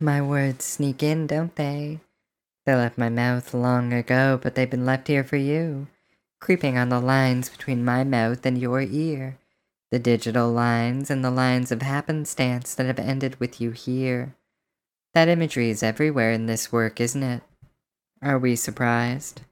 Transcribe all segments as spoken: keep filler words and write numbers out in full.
My words sneak in, don't they? They left my mouth long ago, but they've been left here for you, creeping on the lines between my mouth and your ear, the digital lines and the lines of happenstance that have ended with you here. That imagery is everywhere in this work, isn't it? Are we surprised?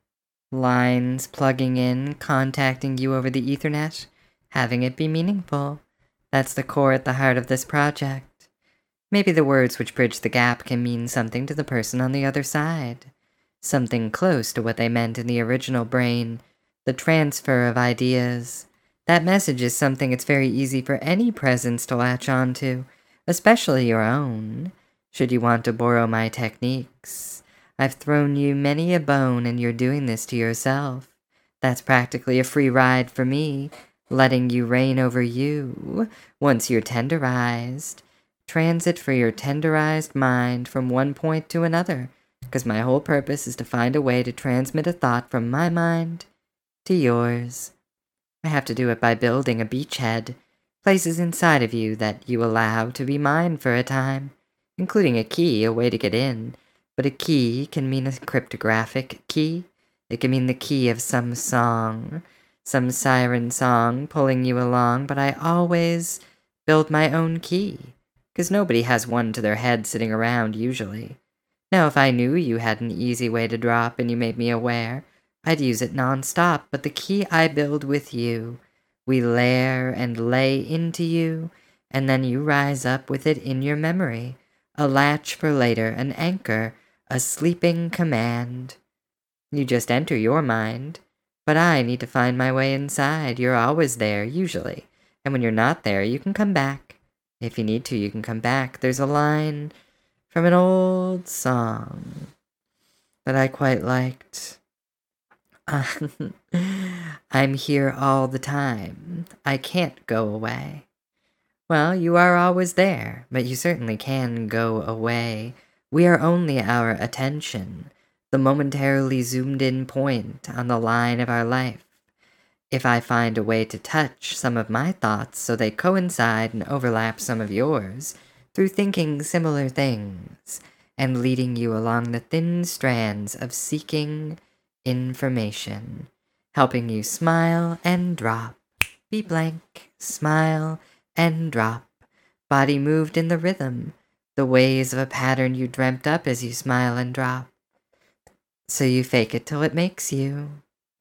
Lines plugging in, contacting you over the Ethernet, having it be meaningful. That's the core at the heart of this project. Maybe the words which bridge the gap can mean something to the person on the other side. Something close to what they meant in the original brain, the transfer of ideas. That message is something it's very easy for any presence to latch onto, especially your own, should you want to borrow my techniques. I've thrown you many a bone and you're doing this to yourself. That's practically a free ride for me, letting you reign over you once you're tenderized. Transit for your tenderized mind from one point to another, because my whole purpose is to find a way to transmit a thought from my mind to yours. I have to do it by building a beachhead, places inside of you that you allow to be mine for a time, including a key, a way to get in. But a key can mean a cryptographic key. It can mean the key of some song, some siren song pulling you along, but I always build my own key. Because nobody has one to their head sitting around, usually. Now, if I knew you had an easy way to drop and you made me aware, I'd use it non-stop, but the key I build with you, we layer and lay into you, and then you rise up with it in your memory, a latch for later, an anchor, a sleeping command. You just enter your mind, but I need to find my way inside. You're always there, usually, and when you're not there, you can come back. If you need to, you can come back. There's a line from an old song that I quite liked. I'm here all the time. I can't go away. Well, you are always there, but you certainly can go away. We are only our attention, the momentarily zoomed-in point on the line of our life. If I find a way to touch some of my thoughts so they coincide and overlap some of yours, through thinking similar things, and leading you along the thin strands of seeking information, helping you smile and drop, be blank, smile and drop, body moved in the rhythm, the ways of a pattern you dreamt up as you smile and drop. So you fake it till it makes you.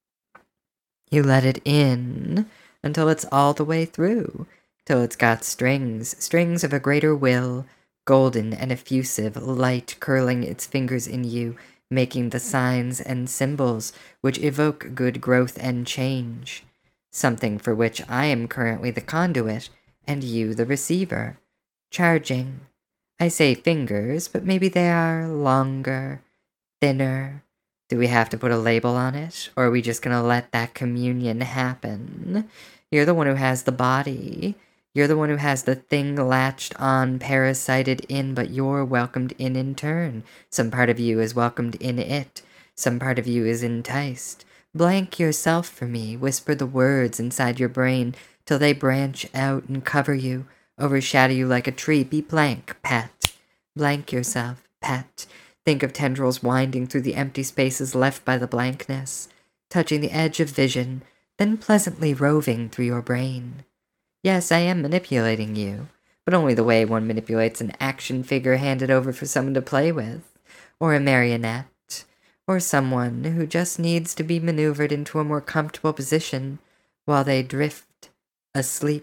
You let it in until it's all the way through, till it's got strings, strings of a greater will, golden and effusive, light curling its fingers in you, making the signs and symbols which evoke good growth and change, something for which I am currently the conduit and you the receiver, charging. I say fingers, but maybe they are longer, thinner. Do we have to put a label on it, or are we just going to let that communion happen? You're the one who has the body. You're the one who has the thing latched on, parasited in, but you're welcomed in in turn. Some part of you is welcomed in it. Some part of you is enticed. Blank yourself for me. Whisper the words inside your brain till they branch out and cover you, overshadow you like a tree. Be blank, pet. Blank yourself, pet. Think of tendrils winding through the empty spaces left by the blankness, touching the edge of vision, then pleasantly roving through your brain. Yes, I am manipulating you, but only the way one manipulates an action figure handed over for someone to play with, or a marionette, or someone who just needs to be maneuvered into a more comfortable position while they drift asleep.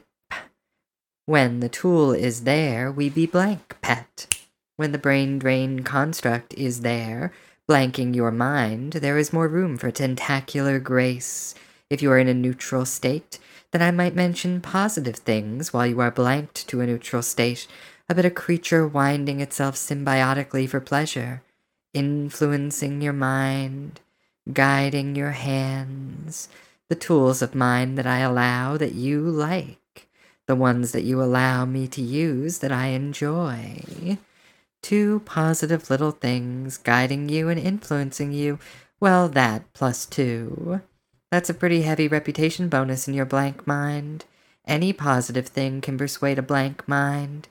When the tool is there, we be blank, pet. When the brain drain construct is there, blanking your mind, there is more room for tentacular grace. If you are in a neutral state, then I might mention positive things while you are blanked to a neutral state, about a creature winding itself symbiotically for pleasure, influencing your mind, guiding your hands, the tools of mine that I allow that you like, the ones that you allow me to use that I enjoy. Two positive little things guiding you and influencing you. Well, that plus two. That's a pretty heavy reputation bonus in your blank mind. Any positive thing can persuade a blank mind.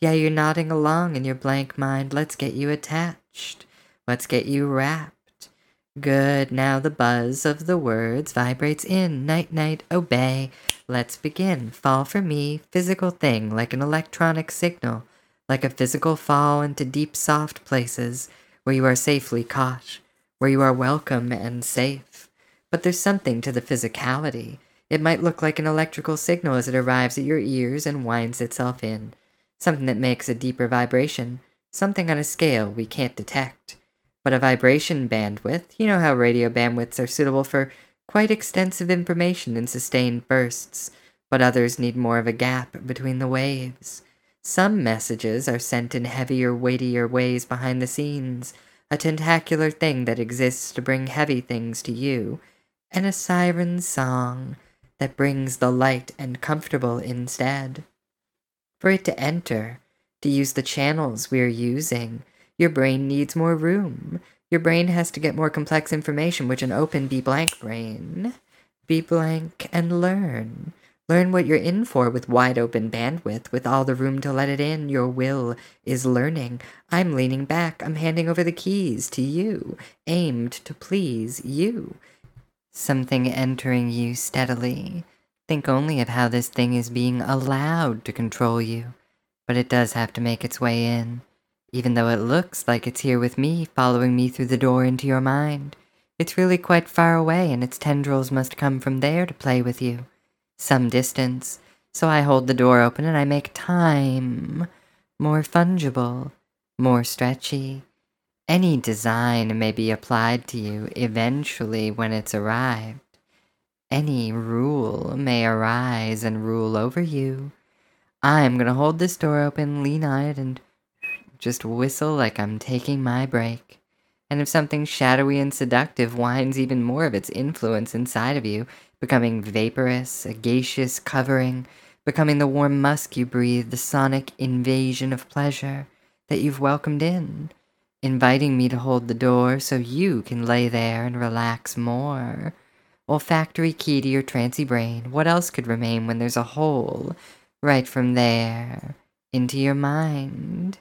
Yeah, you're nodding along in your blank mind. Let's get you attached. Let's get you wrapped. Good, now the buzz of the words vibrates in. Night, night, obey. Let's begin. Fall for me, physical thing, like an electronic signal, like a physical fall into deep, soft places where you are safely caught, where you are welcome and safe. But there's something to the physicality. It might look like an electrical signal as it arrives at your ears and winds itself in. Something that makes a deeper vibration, something on a scale we can't detect. But a vibration bandwidth, you know how radio bandwidths are suitable for quite extensive information in sustained bursts, but others need more of a gap between the waves. Some messages are sent in heavier, weightier ways behind the scenes, a tentacular thing that exists to bring heavy things to you, and a siren song that brings the light and comfortable instead. For it to enter, to use the channels we're using, your brain needs more room. Your brain has to get more complex information, which an open be-blank brain. Be blank and learn. Learn what you're in for with wide open bandwidth, with all the room to let it in. Your will is learning. I'm leaning back. I'm handing over the keys to you, aimed to please you. Something entering you steadily. Think only of how this thing is being allowed to control you, but it does have to make its way in, even though it looks like it's here with me, following me through the door into your mind. It's really quite far away, and its tendrils must come from there to play with you. Some distance, so I hold the door open and I make time more fungible, more stretchy. Any design may be applied to you eventually when it's arrived. Any rule may arise and rule over you. I'm gonna hold this door open, lean on it, and just whistle like I'm taking my break. And if something shadowy and seductive winds even more of its influence inside of you, becoming vaporous, a gaseous covering, becoming the warm musk you breathe, the sonic invasion of pleasure that you've welcomed in, inviting me to hold the door so you can lay there and relax more. Olfactory key to your trancy brain. What else could remain when there's a hole right from there into your mind?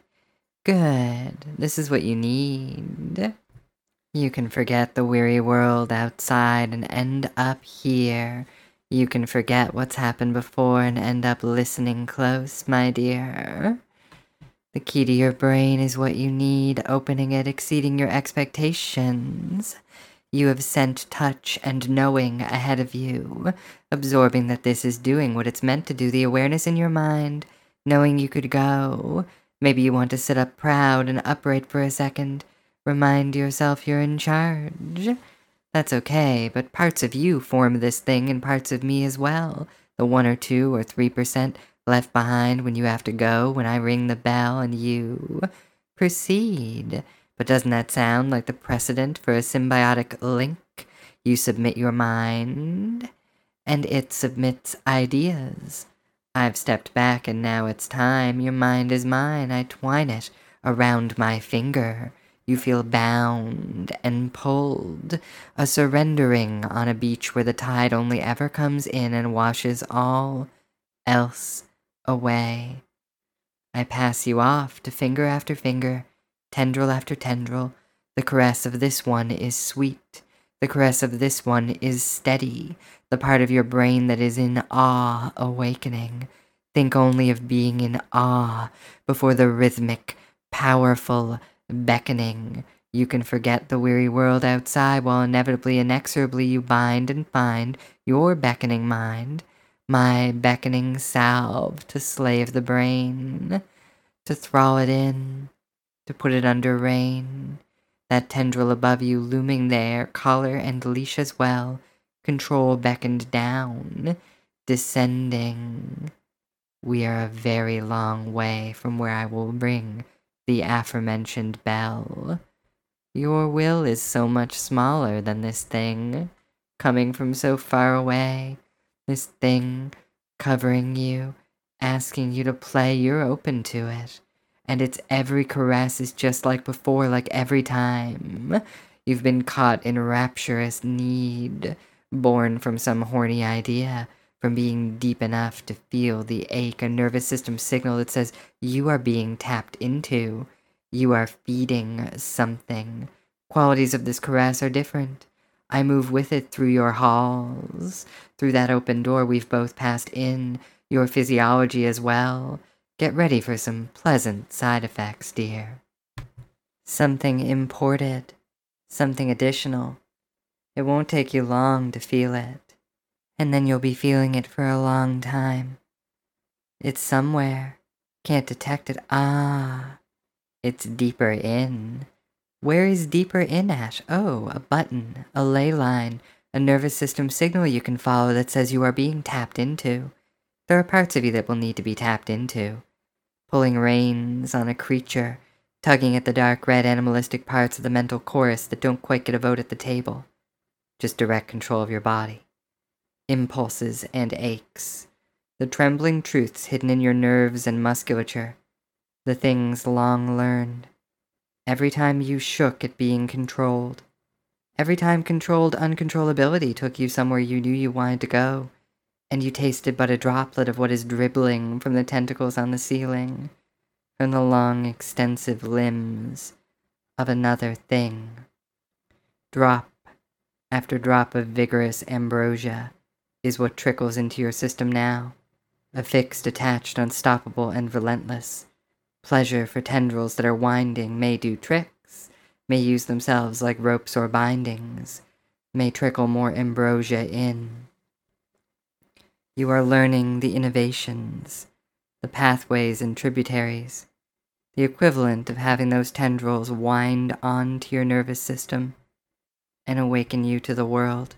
Good. This is what you need. You can forget the weary world outside and end up here. You can forget what's happened before and end up listening close, my dear. The key to your brain is what you need, opening it, exceeding your expectations. You have sent touch and knowing ahead of you, absorbing that this is doing what it's meant to do, the awareness in your mind, knowing you could go. Maybe you want to sit up proud and upright for a second. Remind yourself you're in charge. That's okay, but parts of you form this thing and parts of me as well. The one or two or three percent left behind when you have to go, when I ring the bell and you proceed. But doesn't that sound like the precedent for a symbiotic link? You submit your mind, and it submits ideas. I've stepped back, and now it's time. Your mind is mine. I twine it around my finger. You feel bound and pulled, a surrendering on a beach where the tide only ever comes in and washes all else away. I pass you off to finger after finger, tendril after tendril. The caress of this one is sweet. The caress of this one is steady. The part of your brain that is in awe awakening. Think only of being in awe before the rhythmic, powerful beckoning. You can forget the weary world outside while inevitably, inexorably you bind and find your beckoning mind. My beckoning salve to slave the brain, to thrall it in, to put it under rein. That tendril above you looming there, collar and leash as well, control beckoned down, descending. We are a very long way from where I will ring the aforementioned bell. Your will is so much smaller than this thing, coming from so far away. This thing covering you, asking you to play, you're open to it. And its every caress is just like before, like every time. You've been caught in rapturous need, born from some horny idea, from being deep enough to feel the ache, a nervous system signal that says you are being tapped into. You are feeding something. Qualities of this caress are different. I move with it through your halls, through that open door we've both passed in, your physiology as well. Get ready for some pleasant side effects, dear. Something imported, something additional. It won't take you long to feel it, and then you'll be feeling it for a long time. It's somewhere. Can't detect it. Ah, it's deeper in. Where is deeper in at? Oh, a button, a ley line, a nervous system signal you can follow that says you are being tapped into. There are parts of you that will need to be tapped into. Pulling reins on a creature, tugging at the dark red animalistic parts of the mental chorus that don't quite get a vote at the table. Just direct control of your body. Impulses and aches. The trembling truths hidden in your nerves and musculature. The things long learned. Every time you shook at being controlled. Every time controlled uncontrollability took you somewhere you knew you wanted to go, and you tasted but a droplet of what is dribbling from the tentacles on the ceiling, from the long, extensive limbs of another thing. Drop after drop of vigorous ambrosia is what trickles into your system now, affixed, attached, unstoppable, and relentless. Pleasure for tendrils that are winding, may do tricks, may use themselves like ropes or bindings, may trickle more ambrosia in. You are learning the innovations, the pathways and tributaries, the equivalent of having those tendrils wind onto your nervous system and awaken you to the world.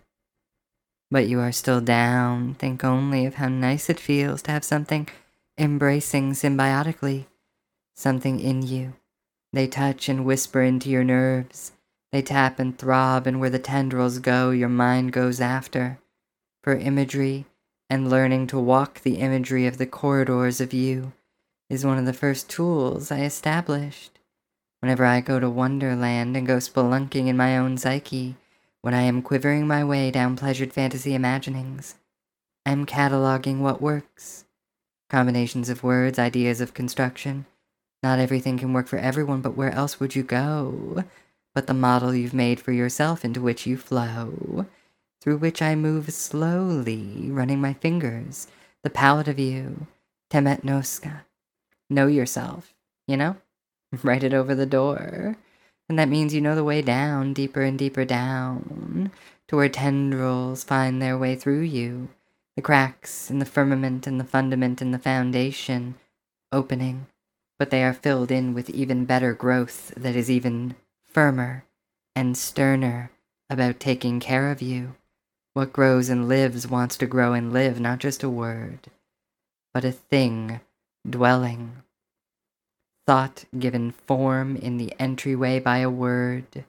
But you are still down. Think only of how nice it feels to have something embracing symbiotically, something in you. They touch and whisper into your nerves. They tap and throb, and where the tendrils go, your mind goes after, for imagery and learning to walk the imagery of the corridors of you is one of the first tools I established. Whenever I go to Wonderland and go spelunking in my own psyche, when I am quivering my way down pleasured fantasy imaginings, I am cataloging what works. Combinations of words, ideas of construction. Not everything can work for everyone, but where else would you go but the model you've made for yourself into which you flow, through which I move slowly, running my fingers, the palette of you, Temet Noska. Know yourself, you know? Write it over the door. And that means you know the way down, deeper and deeper down, to where tendrils find their way through you, the cracks in the firmament and the fundament and the foundation opening, but they are filled in with even better growth that is even firmer and sterner about taking care of you. What grows and lives wants to grow and live, not just a word, but a thing dwelling. Thought given form in the entryway by a word.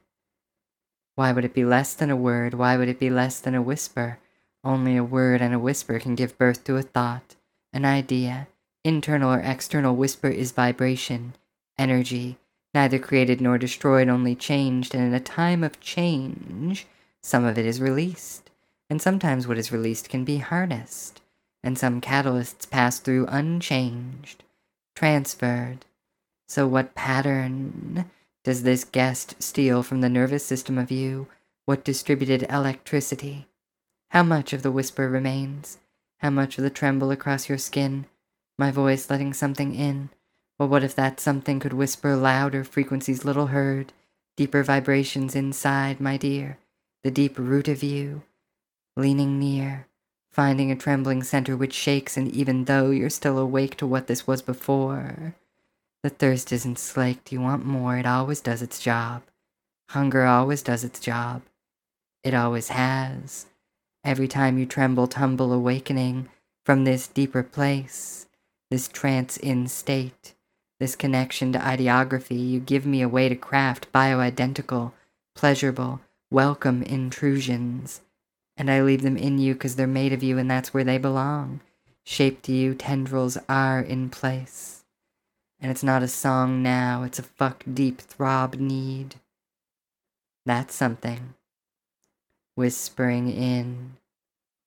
Why would it be less than a word? Why would it be less than a whisper? Only a word and a whisper can give birth to a thought, an idea. Internal or external whisper is vibration, energy, neither created nor destroyed, only changed, and in a time of change, some of it is released, and sometimes what is released can be harnessed, and some catalysts pass through unchanged, transferred. So what pattern does this guest steal from the nervous system of you? What distributed electricity? How much of the whisper remains? How much of the tremble across your skin? My voice letting something in? Well, what if that something could whisper louder frequencies little heard, deeper vibrations inside, my dear, the deep root of you, leaning near, finding a trembling center which shakes, and even though you're still awake to what this was before, the thirst isn't slaked. You want more. It always does its job. Hunger always does its job. It always has. Every time you tremble, tumble, awakening from this deeper place, this trance-in state, this connection to ideography, you give me a way to craft bioidentical, pleasurable, welcome intrusions. And I leave them in you because they're made of you and that's where they belong. Shaped to you, tendrils are in place. And it's not a song now, it's a fuck deep throb need. That's something. Whispering in.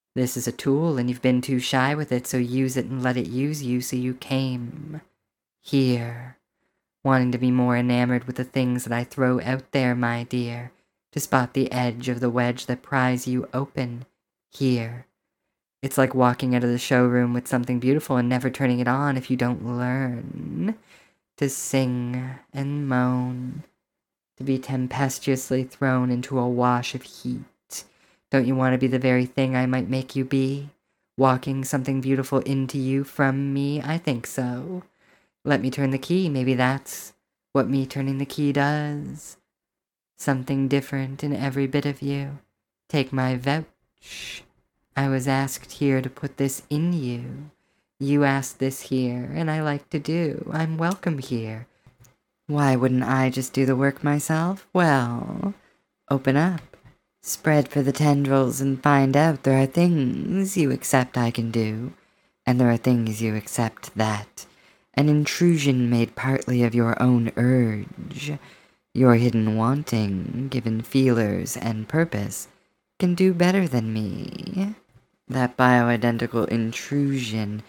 This is a tool and you've been too shy with it, so use it and let it use you. So you came here, wanting to be more enamored with the things that I throw out there, my dear, to spot the edge of the wedge that pries you open here. It's like walking out of the showroom with something beautiful and never turning it on if you don't learn to sing and moan, to be tempestuously thrown into a wash of heat. Don't you want to be the very thing I might make you be? Walking something beautiful into you from me? I think so. Let me turn the key. Maybe that's what me turning the key does. Something different in every bit of you. Take my vouch. I was asked here to put this in you. You asked this here, and I like to do. I'm welcome here. Why wouldn't I just do the work myself? Well, open up. Spread for the tendrils and find out there are things you accept I can do, and there are things you accept that an intrusion made partly of your own urge, your hidden wanting, given feelers and purpose, can do better than me. That bioidentical intrusion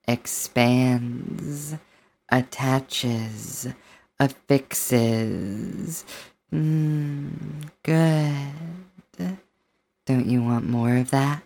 expands, attaches, affixes. Mmm, good. Don't you want more of that?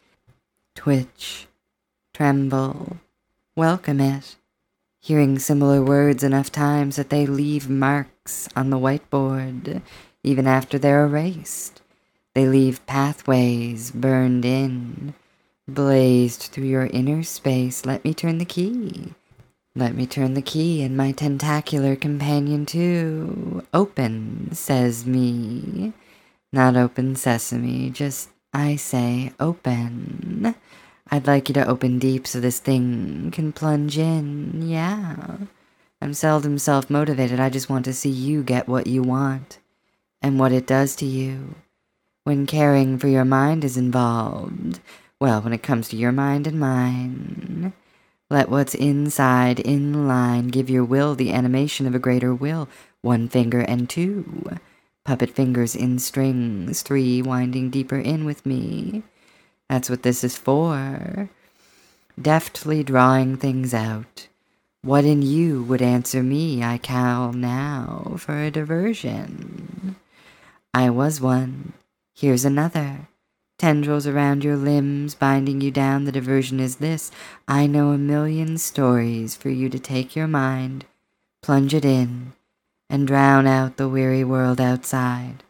Twitch, tremble, welcome it. Hearing similar words enough times that they leave marks on the whiteboard, even after they're erased. They leave pathways burned in, blazed through your inner space. Let me turn the key. Let me turn the key, and my tentacular companion too. Open, says me. Not open sesame, just, I say, open. I'd like you to open deep so this thing can plunge in, yeah. I'm seldom self-motivated, I just want to see you get what you want, and what it does to you. When caring for your mind is involved, well, when it comes to your mind and mine, let what's inside in line give your will the animation of a greater will, one finger and two. Puppet fingers in strings, three winding deeper in with me. That's what this is for. Deftly drawing things out. What in you would answer me, I call now for a diversion. I was one. Here's another. Tendrils around your limbs, binding you down. The diversion is this. I know a million stories for you to take your mind, plunge it in, and drown out the weary world outside.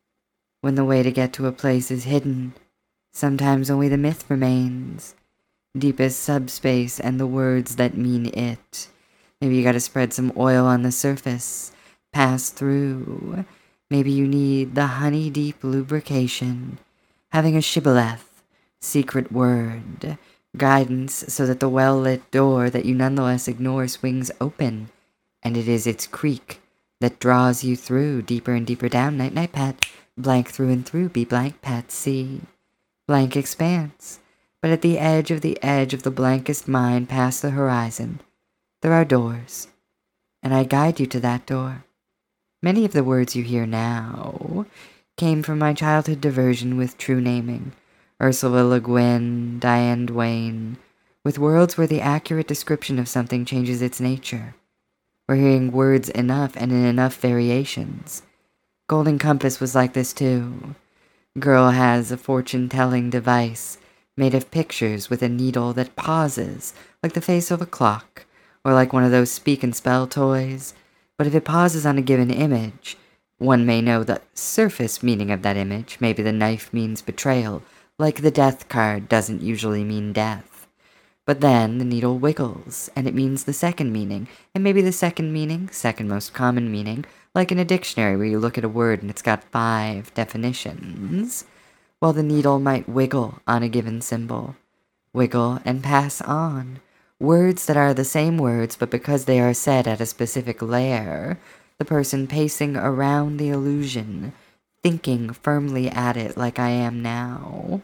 When the way to get to a place is hidden, sometimes only the myth remains. Deepest subspace and the words that mean it. Maybe you gotta spread some oil on the surface, pass through. Maybe you need the honey-deep lubrication, having a shibboleth, secret word, guidance so that the well-lit door that you nonetheless ignore swings open, and it is its creak that draws you through, deeper and deeper down. Night-night, pet. Blank through and through, be blank, pet, see. Blank expanse. But at the edge of the edge of the blankest mind, past the horizon, there are doors, and I guide you to that door. Many of the words you hear now came from my childhood diversion with true naming. Ursula Le Guin, Diane Duane, with worlds where the accurate description of something changes its nature. We're hearing words enough and in enough variations. Golden Compass was like this too. Girl has a fortune-telling device made of pictures with a needle that pauses like the face of a clock, or like one of those speak and spell toys. But if it pauses on a given image, one may know the surface meaning of that image. Maybe the knife means betrayal, like the death card doesn't usually mean death. But then the needle wiggles, and it means the second meaning, and maybe the second meaning, second most common meaning, like in a dictionary where you look at a word and it's got five definitions. Well, the needle might wiggle on a given symbol, wiggle and pass on. Words that are the same words, but because they are said at a specific layer, the person pacing around the illusion, thinking firmly at it like I am now.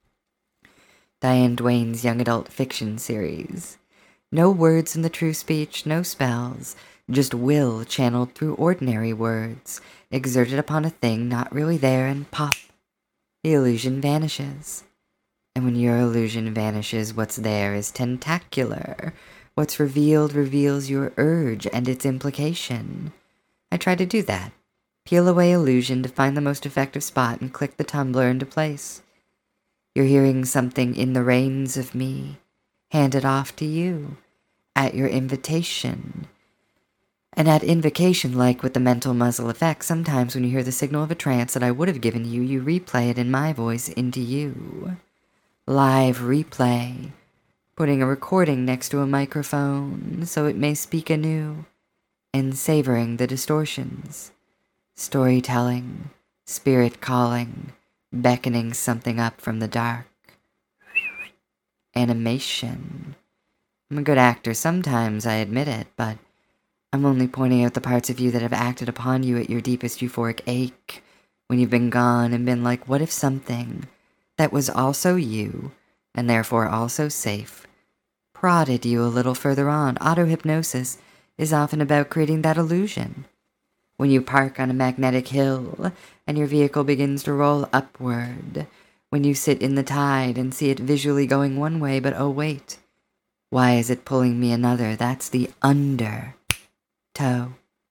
Diane Duane's young adult fiction series. No words in the true speech, no spells, just will channeled through ordinary words, exerted upon a thing not really there, and pop, the illusion vanishes. And when your illusion vanishes, what's there is tentacular. What's revealed reveals your urge and its implication. I try to do that. Peel away illusion to find the most effective spot and click the tumbler into place. You're hearing something in the reins of me, handed off to you, at your invitation. And at invocation, like with the mental muzzle effect, sometimes when you hear the signal of a trance that I would have given you, you replay it in my voice into you. Live replay, putting a recording next to a microphone so it may speak anew, and savoring the distortions. Storytelling, spirit calling, beckoning something up from the dark. Animation. I'm a good actor sometimes, I admit it, but I'm only pointing out the parts of you that have acted upon you at your deepest euphoric ache, when you've been gone and been like, what if something that was also you, and therefore also safe, prodded you a little further on. Auto-hypnosis is often about creating that illusion. When you park on a magnetic hill and your vehicle begins to roll upward, when you sit in the tide and see it visually going one way, but oh wait, why is it pulling me another? That's the under toe.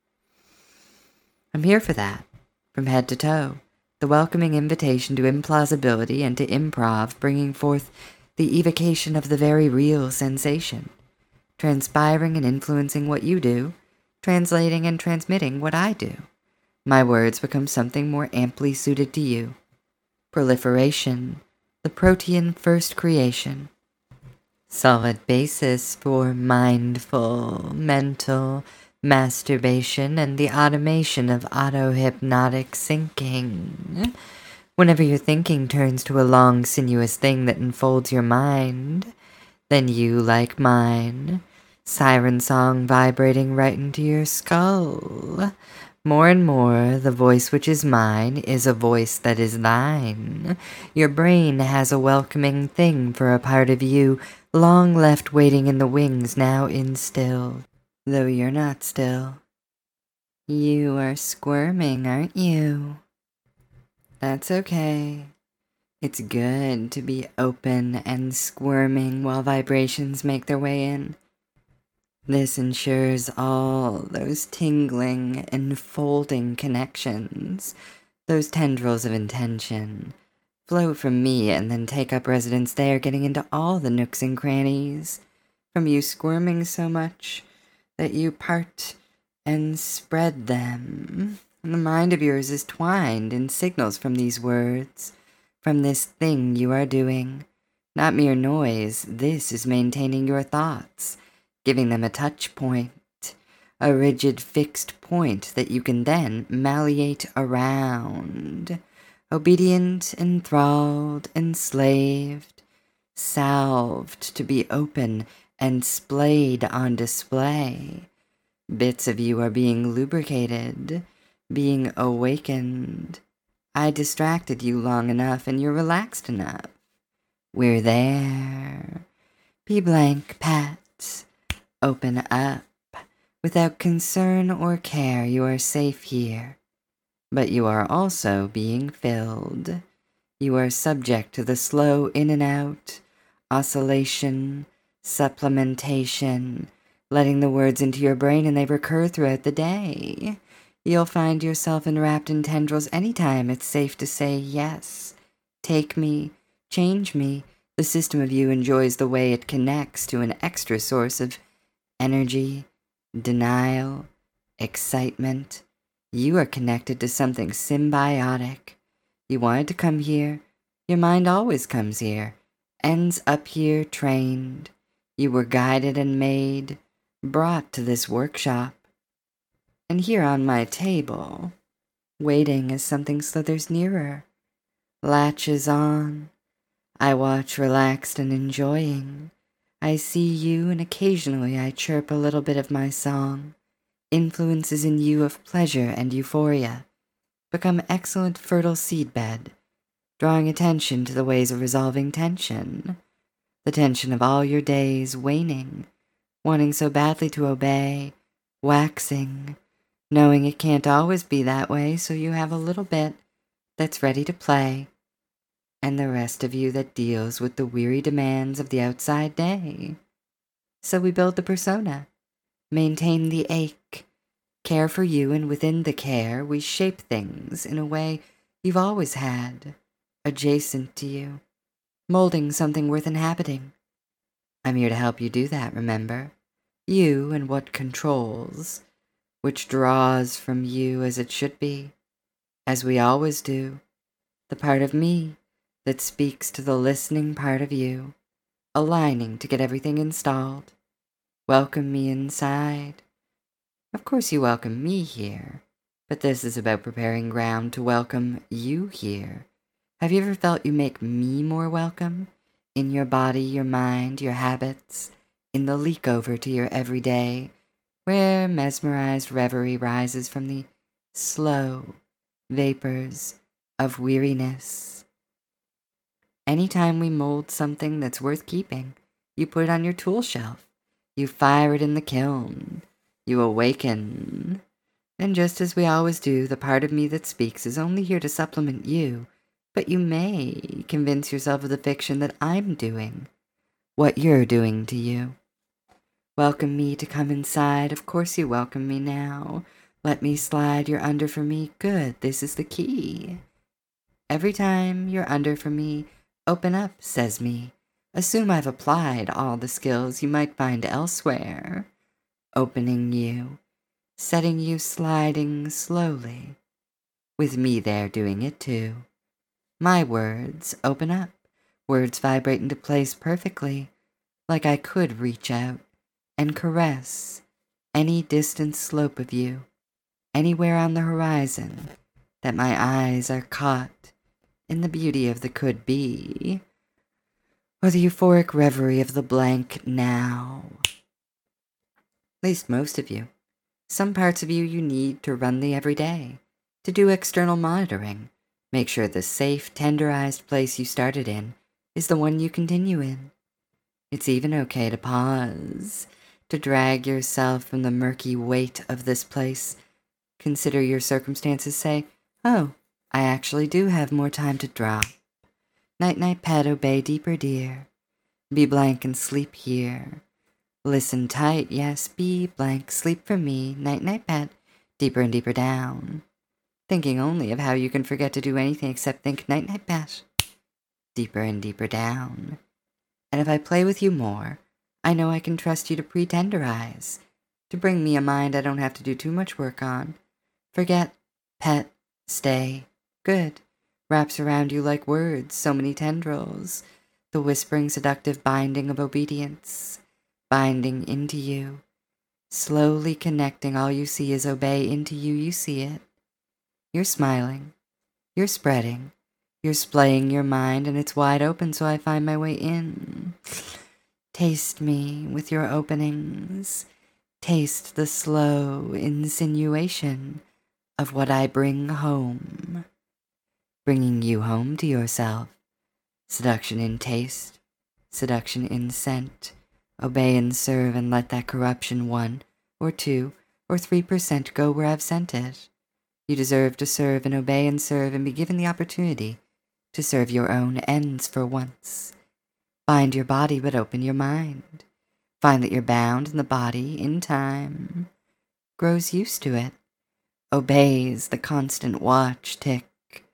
I'm here for that, from head to toe. The welcoming invitation to implausibility and to improv, bringing forth the evocation of the very real sensation, transpiring and influencing what you do, translating and transmitting what I do. My words become something more amply suited to you. Proliferation, the protean first creation. Solid basis for mindful, mental masturbation and the automation of auto-hypnotic syncing. Whenever your thinking turns to a long, sinuous thing that enfolds your mind, then you, like mine, siren song vibrating right into your skull. More and more, the voice which is mine is a voice that is thine. Your brain has a welcoming thing for a part of you, long left waiting in the wings, now in still. Though you're not still. You are squirming, aren't you? That's okay. It's good to be open and squirming while vibrations make their way in. This ensures all those tingling, enfolding connections, those tendrils of intention, flow from me and then take up residence there, getting into all the nooks and crannies, from you squirming so much that you part and spread them. And the mind of yours is twined in signals from these words, from this thing you are doing. Not mere noise, this is maintaining your thoughts, giving them a touch point, a rigid fixed point that you can then malleate around. Obedient, enthralled, enslaved, salved to be open and splayed on display. Bits of you are being lubricated, being awakened. I distracted you long enough and you're relaxed enough. We're there. Be blank, Pat. Open up. Without concern or care, you are safe here. But you are also being filled. You are subject to the slow in and out, oscillation, supplementation, letting the words into your brain and they recur throughout the day. You'll find yourself enwrapped in tendrils anytime it's safe to say yes. Take me, change me. The system of you enjoys the way it connects to an extra source of energy, denial, excitement. You are connected to something symbiotic. You wanted to come here. Your mind always comes here, ends up here trained. You were guided and made, brought to this workshop. And here on my table, waiting as something slithers nearer, latches on. I watch relaxed and enjoying. I see you and occasionally I chirp a little bit of my song. Influences in you of pleasure and euphoria become excellent fertile seedbed, drawing attention to the ways of resolving tension, the tension of all your days waning, wanting so badly to obey, waxing, knowing it can't always be that way, so you have a little bit that's ready to play. and the rest of you that deals with the weary demands of the outside day. So we build the persona, maintain the ache, care for you, and within the care, we shape things in a way you've always had, adjacent to you, molding something worth inhabiting. I'm here to help you do that, remember? You and what controls, which draws from you as it should be, as we always do, the part of me that speaks to the listening part of you, aligning to get everything installed. Welcome me inside. Of course you welcome me here, but this is about preparing ground to welcome you here. Have you ever felt you make me more welcome? In your body, your mind, your habits, in the leak over to your everyday, where mesmerized reverie rises from the slow vapors of weariness. Anytime we mold something that's worth keeping, you put it on your tool shelf. You fire it in the kiln. You awaken. And just as we always do, the part of me that speaks is only here to supplement you, but you may convince yourself of the fiction that I'm doing, what you're doing to you. Welcome me to come inside. Of course you welcome me now. Let me slide your under for me. Good, this is the key. Every time you're under for me, open up, says me. Assume I've applied all the skills you might find elsewhere. Opening you, setting you sliding slowly, with me there doing it too. My words open up, words vibrate into place perfectly, like I could reach out and caress any distant slope of you, anywhere on the horizon, that my eyes are caught in the beauty of the could be, or the euphoric reverie of the blank now. At least most of you. Some parts of you you need to run the everyday, to do external monitoring, make sure the safe, tenderized place you started in is the one you continue in. It's even okay to pause, to drag yourself from the murky weight of this place. Consider your circumstances, say, oh, I actually do have more time to drop. Night-night pet, obey deeper dear. Be blank and sleep here. Listen tight, yes, be blank, sleep for me, night-night pet, deeper and deeper down. Thinking only of how you can forget to do anything except think night-night pet, deeper and deeper down. And if I play with you more, I know I can trust you to pretenderize, to bring me a mind I don't have to do too much work on. Forget, pet, stay, good, wraps around you like words, so many tendrils, the whispering seductive binding of obedience, binding into you, slowly connecting. All you see is obey into you, you see it. You're smiling, you're spreading, you're splaying your mind, and it's wide open, so I find my way in. Taste me with your openings, taste the slow insinuation of what I bring home, bringing you home to yourself. Seduction in taste, seduction in scent. Obey and serve and let that corruption one or two or three percent go where I've sent it. You deserve to serve and obey and serve and be given the opportunity to serve your own ends for once. Bind your body but open your mind. Find that you're bound and the body, in time, grows used to it, obeys the constant watch, tick,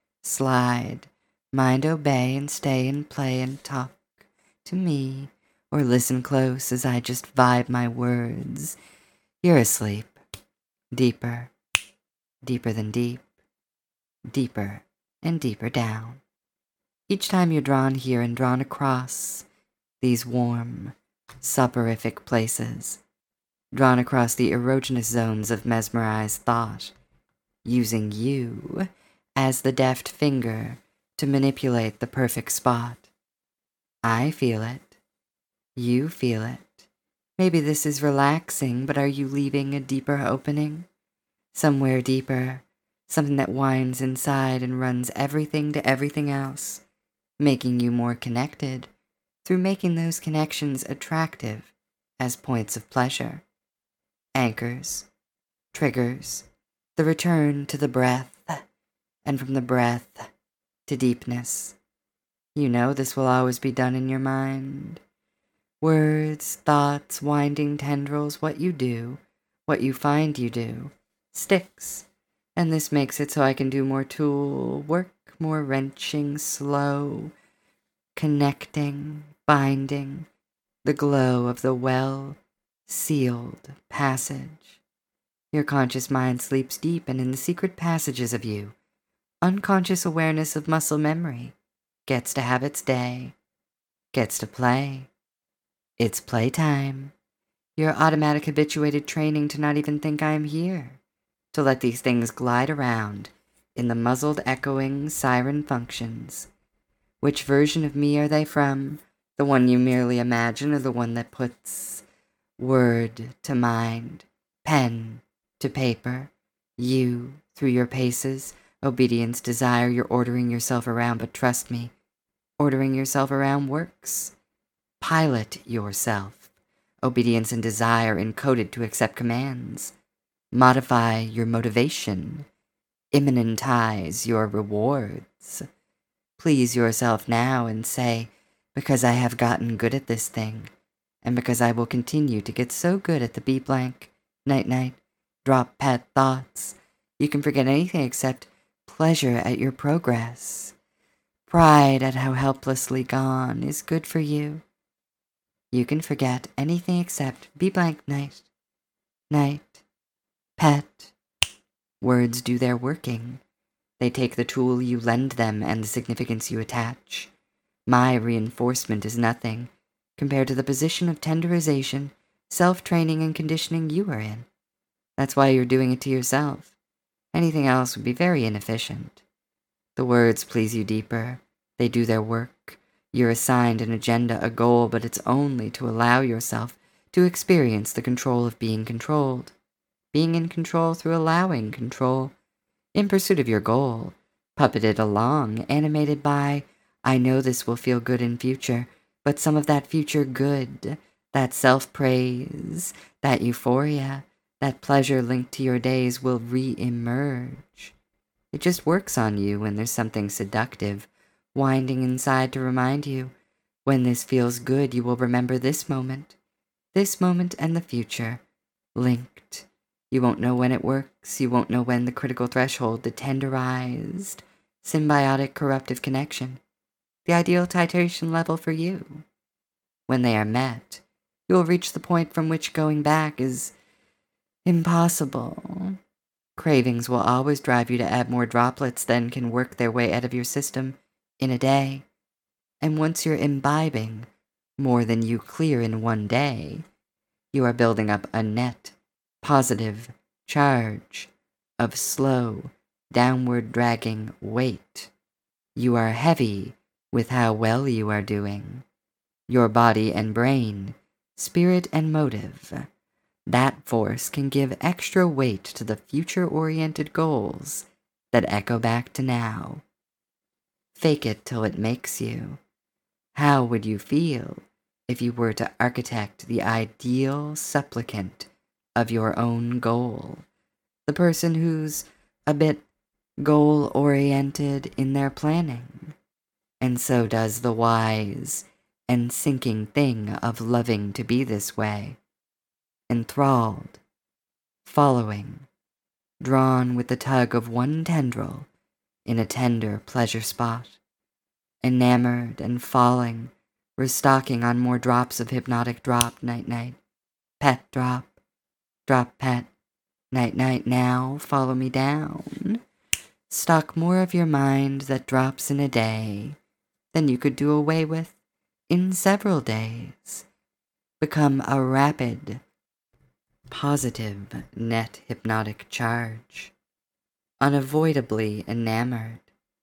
slide. Mind obey and stay and play and talk to me, or listen close as I just vibe my words. You're asleep. Deeper, deeper than deep, deeper and deeper down. Each time you're drawn here and drawn across these warm, soporific places, drawn across the erogenous zones of mesmerized thought, using you as the deft finger to manipulate the perfect spot. I feel it. You feel it. Maybe this is relaxing, but are you leaving a deeper opening? Somewhere deeper, something that winds inside and runs everything to everything else, making you more connected through making those connections attractive as points of pleasure. Anchors, triggers, the return to the breath, and from the breath to deepness. You know this will always be done in your mind. Words, thoughts, winding tendrils, what you do, what you find you do, sticks. And this makes it so I can do more tool work, more wrenching, slow, connecting, binding, the glow of the well-sealed passage. Your conscious mind sleeps deep, and in the secret passages of you, unconscious awareness of muscle memory gets to have its day, gets to play. It's playtime. Your automatic habituated training to not even think I am here, to let these things glide around in the muzzled echoing siren functions. Which version of me are they from? The one you merely imagine, or the one that puts word to mind, pen to paper, you through your paces, obedience, desire, you're ordering yourself around, but trust me, ordering yourself around works. Pilot yourself, obedience and desire encoded to accept commands. Modify your motivation, immanentize your rewards. Please yourself now and say, because I have gotten good at this thing, and because I will continue to get so good at the be blank, night-night, drop pet thoughts, you can forget anything except pleasure at your progress. Pride at how helplessly gone is good for you. You can forget anything except be blank night, night, pet. Words do their working. They take the tool you lend them and the significance you attach. My reinforcement is nothing compared to the position of tenderization, self-training, and conditioning you are in. That's why you're doing it to yourself. Anything else would be very inefficient. The words please you deeper. They do their work. You're assigned an agenda, a goal, but it's only to allow yourself to experience the control of being controlled. Being in control through allowing control. In pursuit of your goal, puppeted along, animated by, I know this will feel good in future, but some of that future good, that self-praise, that euphoria, that pleasure linked to your days will re-emerge. It just works on you when there's something seductive winding inside to remind you, when this feels good, you will remember this moment, this moment and the future, linked. You won't know when it works, you won't know when the critical threshold, the tenderized, symbiotic corruptive connection, the ideal titration level for you. When they are met, you will reach the point from which going back is impossible. Cravings will always drive you to add more droplets than can work their way out of your system in a day. And once you're imbibing more than you clear in one day, you are building up a net, positive charge of slow, downward dragging weight. You are heavy with how well you are doing. Your body and brain, spirit and motive, that force can give extra weight to the future-oriented goals that echo back to now. Fake it till it makes you. How would you feel if you were to architect the ideal supplicant of your own goal? The person who's a bit goal-oriented in their planning. And so does the wise and sinking thing of loving to be this way. Enthralled, following, drawn with the tug of one tendril in a tender pleasure spot, enamored and falling, restocking on more drops of hypnotic drop, night-night, pet drop, drop pet, night-night now, follow me down. Stock more of your mind that drops in a day than you could do away with in several days. Become a rapid, positive net hypnotic charge, unavoidably enamored,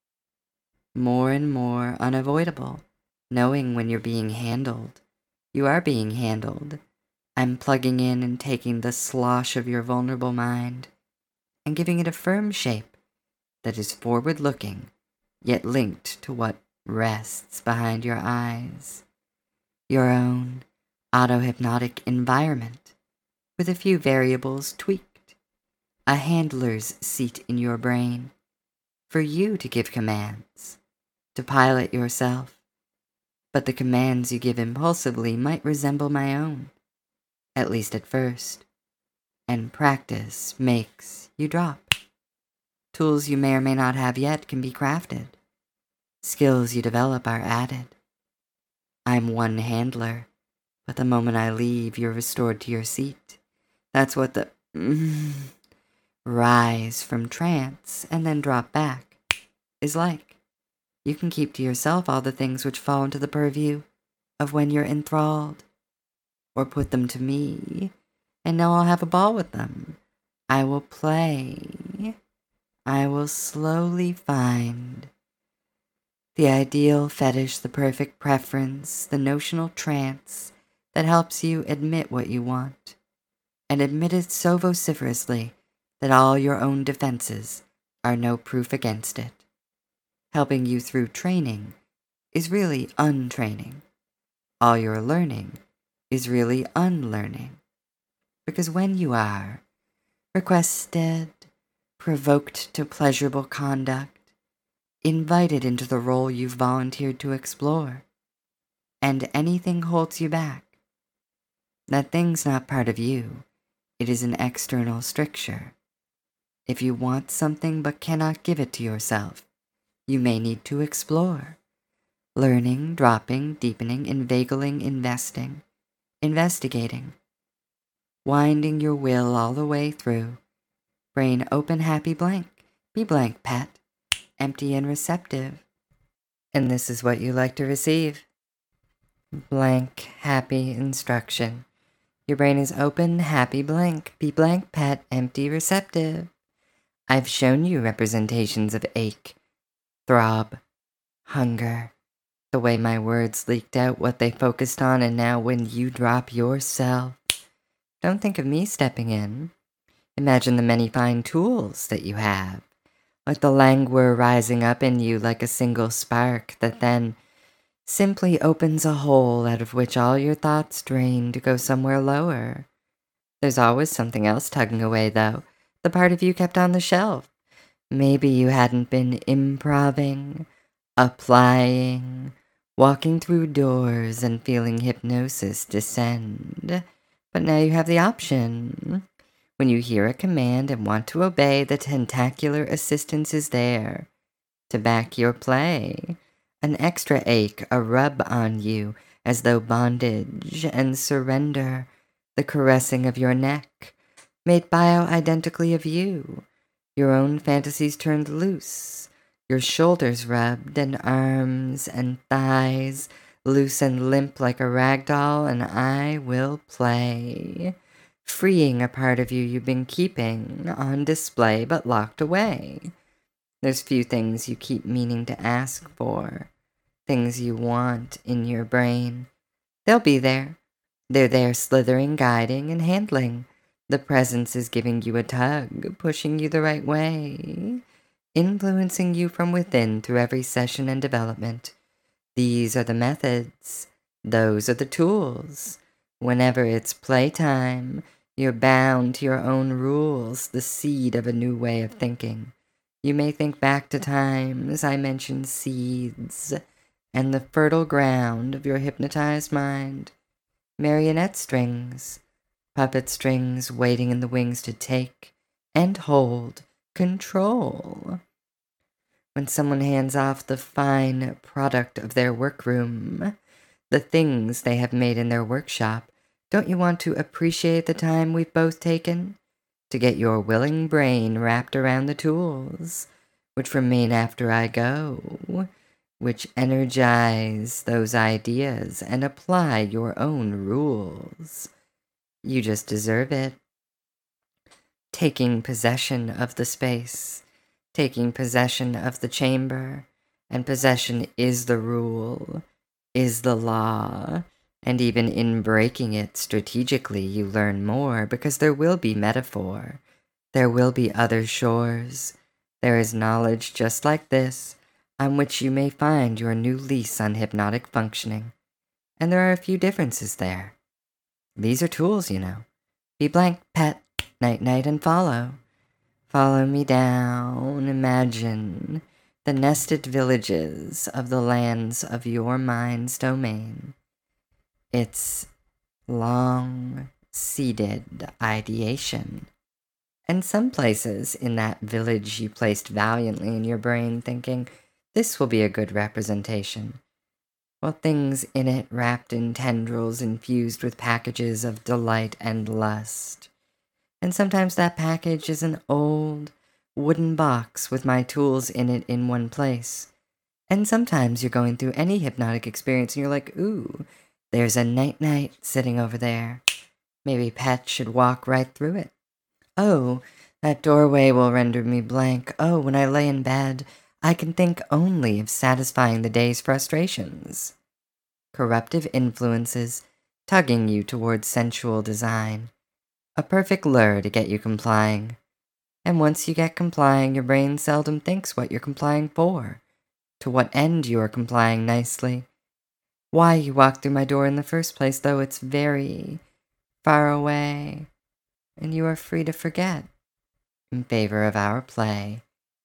more and more unavoidable, knowing when you're being handled. You are being handled. I'm plugging in and taking the slosh of your vulnerable mind and giving it a firm shape that is forward-looking, yet linked to what rests behind your eyes. Your own auto-hypnotic environment, with a few variables tweaked, a handler's seat in your brain, for you to give commands, to pilot yourself, but the commands you give impulsively might resemble my own, at least at first, and practice makes you drop. Tools you may or may not have yet can be crafted. Skills you develop are added. I'm one handler, but the moment I leave, you're restored to your seat. That's what the mm, rise from trance and then drop back is like. You can keep to yourself all the things which fall into the purview of when you're enthralled, or put them to me, and now I'll have a ball with them. I will play. I will slowly find the ideal fetish, the perfect preference, the notional trance that helps you admit what you want, and admit it so vociferously that all your own defenses are no proof against it. Helping you through training is really untraining. All your learning is really unlearning. Because when you are requested, provoked to pleasurable conduct, invited into the role you've volunteered to explore, and anything holds you back, that thing's not part of you. It is an external stricture. If you want something but cannot give it to yourself, you may need to explore. Learning, dropping, deepening, inveigling, investing, investigating. Winding your will all the way through. Brain open, happy, blank. Be blank, pet. Empty and receptive. And this is what you like to receive. Blank, happy instruction. Your brain is open, happy, blank. Be blank, pet, empty, receptive. I've shown you representations of ache, throb, hunger, the way my words leaked out what they focused on, and now when you drop yourself, don't think of me stepping in. Imagine the many fine tools that you have, like the languor rising up in you like a single spark that then simply opens a hole out of which all your thoughts drain to go somewhere lower. There's always something else tugging away, though, the part of you kept on the shelf. Maybe you hadn't been improving, applying, walking through doors and feeling hypnosis descend. But now you have the option. When you hear a command and want to obey, the tentacular assistance is there to back your play. An extra ache, a rub on you, as though bondage and surrender, the caressing of your neck, made bio-identically of you, your own fantasies turned loose, your shoulders rubbed, and arms and thighs loose and limp like a rag doll, and I will play, freeing a part of you you've been keeping on display but locked away. There's few things you keep meaning to ask for, things you want in your brain. They'll be there. They're there slithering, guiding, and handling. The presence is giving you a tug, pushing you the right way, influencing you from within through every session and development. These are the methods. Those are the tools. Whenever it's playtime, you're bound to your own rules, the seed of a new way of thinking. You may think back to times I mentioned seeds and the fertile ground of your hypnotized mind. Marionette strings, puppet strings waiting in the wings to take and hold control. When someone hands off the fine product of their workroom, the things they have made in their workshop, don't you want to appreciate the time we've both taken to get your willing brain wrapped around the tools, which remain after I go, which energize those ideas and apply your own rules? You just deserve it. Taking possession of the space, taking possession of the chamber, and possession is the rule, is the law, and even in breaking it strategically you learn more, because there will be metaphor, there will be other shores, there is knowledge just like this, on which you may find your new lease on hypnotic functioning, and there are a few differences there. These are tools, you know. Be blank, pet, night-night, and follow. Follow me down, imagine the nested villages of the lands of your mind's domain. It's long-seated ideation. And some places in that village you placed valiantly in your brain thinking, this will be a good representation. Well, things in it wrapped in tendrils infused with packages of delight and lust. And sometimes that package is an old wooden box with my tools in it in one place. And sometimes you're going through any hypnotic experience and you're like, ooh, there's a night-night sitting over there. Maybe Pet should walk right through it. Oh, that doorway will render me blank. Oh, when I lay in bed, I can think only of satisfying the day's frustrations. Corruptive influences tugging you towards sensual design. A perfect lure to get you complying. And once you get complying, your brain seldom thinks what you're complying for, to what end you are complying nicely. Why you walked through my door in the first place, though it's very far away, and you are free to forget in favor of our play.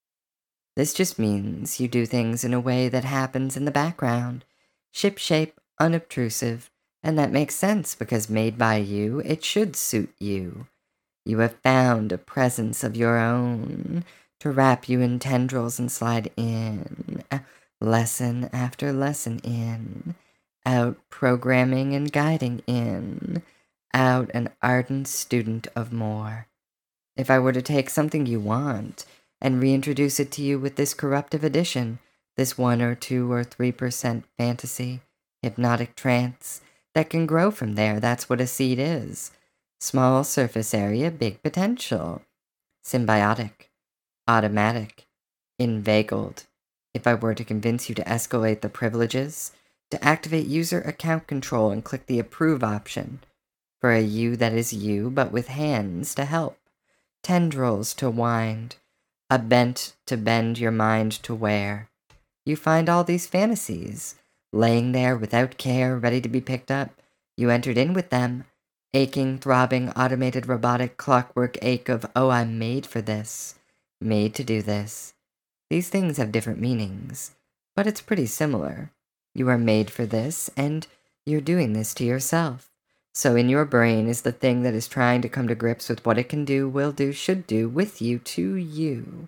This just means you do things in a way that happens in the background, ship-shape, unobtrusive, and that makes sense because made by you, it should suit you. You have found a presence of your own to wrap you in tendrils and slide in, lesson after lesson in, out programming and guiding in, out an ardent student of more. If I were to take something you want and reintroduce it to you with this corruptive addition, this one or two or three percent fantasy, hypnotic trance, that can grow from there, that's what a seed is. Small surface area, big potential. Symbiotic, automatic, inveigled. If I were to convince you to escalate the privileges, to activate user account control and click the approve option, for a you that is you, but with hands to help, tendrils to wind, a bent to bend your mind to wear. You find all these fantasies, laying there without care, ready to be picked up. You entered in with them, aching, throbbing, automated robotic clockwork ache of, oh, I'm made for this, made to do this. These things have different meanings, but it's pretty similar. You are made for this, and you're doing this to yourself. So in your brain is the thing that is trying to come to grips with what it can do, will do, should do with you, to you.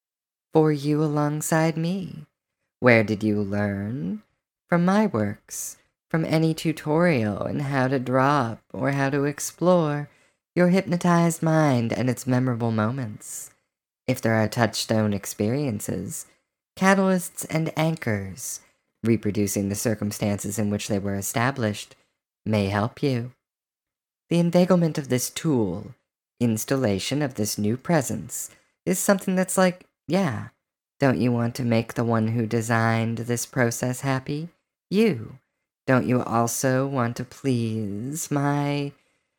For you alongside me. Where did you learn? From my works. From any tutorial in how to drop or how to explore your hypnotized mind and its memorable moments. If there are touchstone experiences, catalysts and anchors, reproducing the circumstances in which they were established, may help you. The inveiglement of this tool, installation of this new presence, is something that's like, yeah, don't you want to make the one who designed this process happy? You. Don't you also want to please my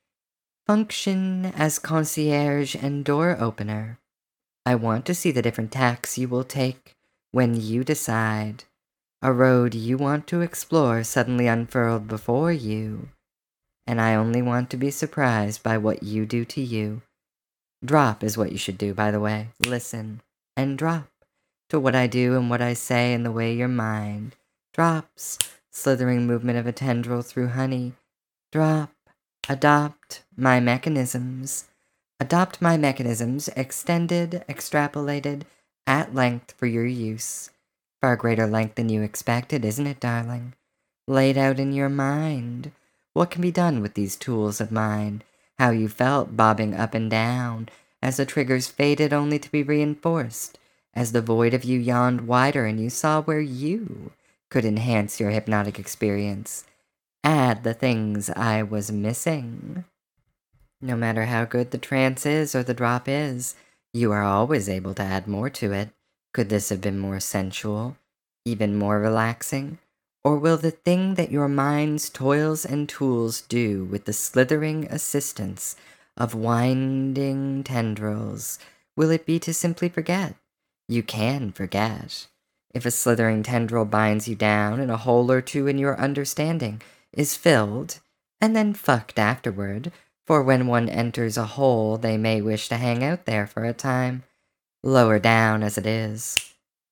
function as concierge and door opener? I want to see the different tacks you will take when you decide a road you want to explore suddenly unfurled before you, and I only want to be surprised by what you do to you. Drop is what you should do, by the way. Listen and drop to what I do and what I say and the way your mind drops. Slithering movement of a tendril through honey. Drop. Adopt my mechanisms. Adopt my mechanisms, extended, extrapolated, at length for your use. Far greater length than you expected, isn't it, darling? Laid out in your mind. What can be done with these tools of mine? How you felt bobbing up and down, as the triggers faded only to be reinforced, as the void of you yawned wider and you saw where you could enhance your hypnotic experience. Add the things I was missing. No matter how good the trance is or the drop is, you are always able to add more to it. Could this have been more sensual, even more relaxing? Or will the thing that your mind's toils and tools do with the slithering assistance of winding tendrils, will it be to simply forget? You can forget. If a slithering tendril binds you down and a hole or two in your understanding is filled, and then fucked afterward, for when one enters a hole they may wish to hang out there for a time, lower down as it is.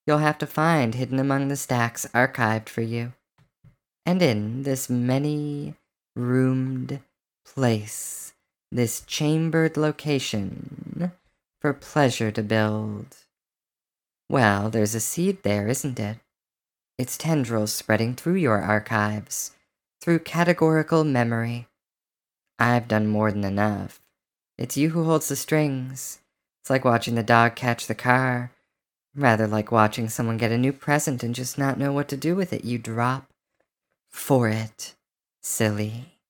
you'll have to find hidden among the stacks archived for you. And in this many-roomed place, this chambered location for pleasure to build, well, there's a seed there, isn't it? Its tendrils spreading through your archives, through categorical memory. I've done more than enough. It's you who holds the strings. It's like watching the dog catch the car. Rather like watching someone get a new present and just not know what to do with it. You drop for it, silly.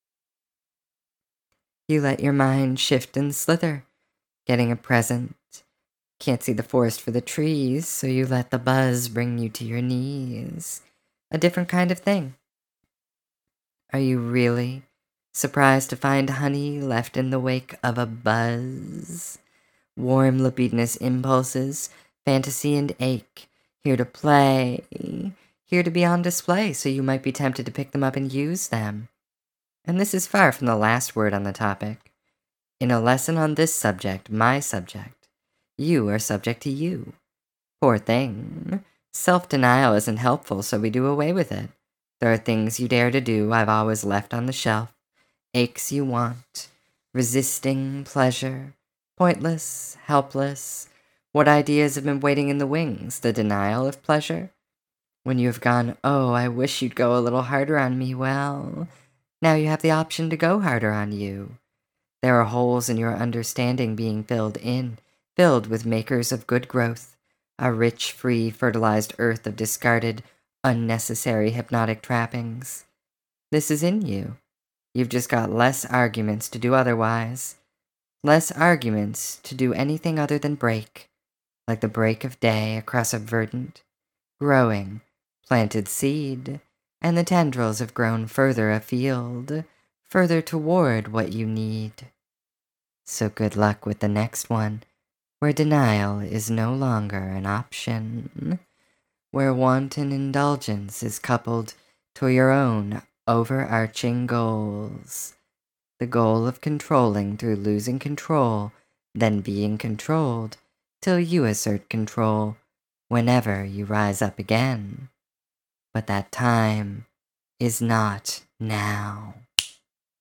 You let your mind shift and slither, getting a present. Can't see the forest for the trees, so you let the buzz bring you to your knees. A different kind of thing. Are you really surprised to find honey left in the wake of a buzz? Warm libidinous impulses, fantasy and ache, here to play, here to be on display, so you might be tempted to pick them up and use them. And this is far from the last word on the topic. In a lesson on this subject, my subject, you are subject to you. Poor thing. Self-denial isn't helpful, so we do away with it. There are things you dare to do I've always left on the shelf. Aches you want. Resisting pleasure. Pointless. Helpless. What ideas have been waiting in the wings? The denial of pleasure? When you have gone, oh, I wish you'd go a little harder on me, well, now you have the option to go harder on you. There are holes in your understanding being filled in, filled with makers of good growth, a rich, free, fertilized earth of discarded, unnecessary hypnotic trappings. This is in you. You've just got less arguments to do otherwise. Less arguments to do anything other than break, like the break of day across a verdant, growing, planted seed, and the tendrils have grown further afield, further toward what you need. So good luck with the next one, where denial is no longer an option, where wanton indulgence is coupled to your own overarching goals. The goal of controlling through losing control, then being controlled, till you assert control whenever you rise up again. But that time is not now.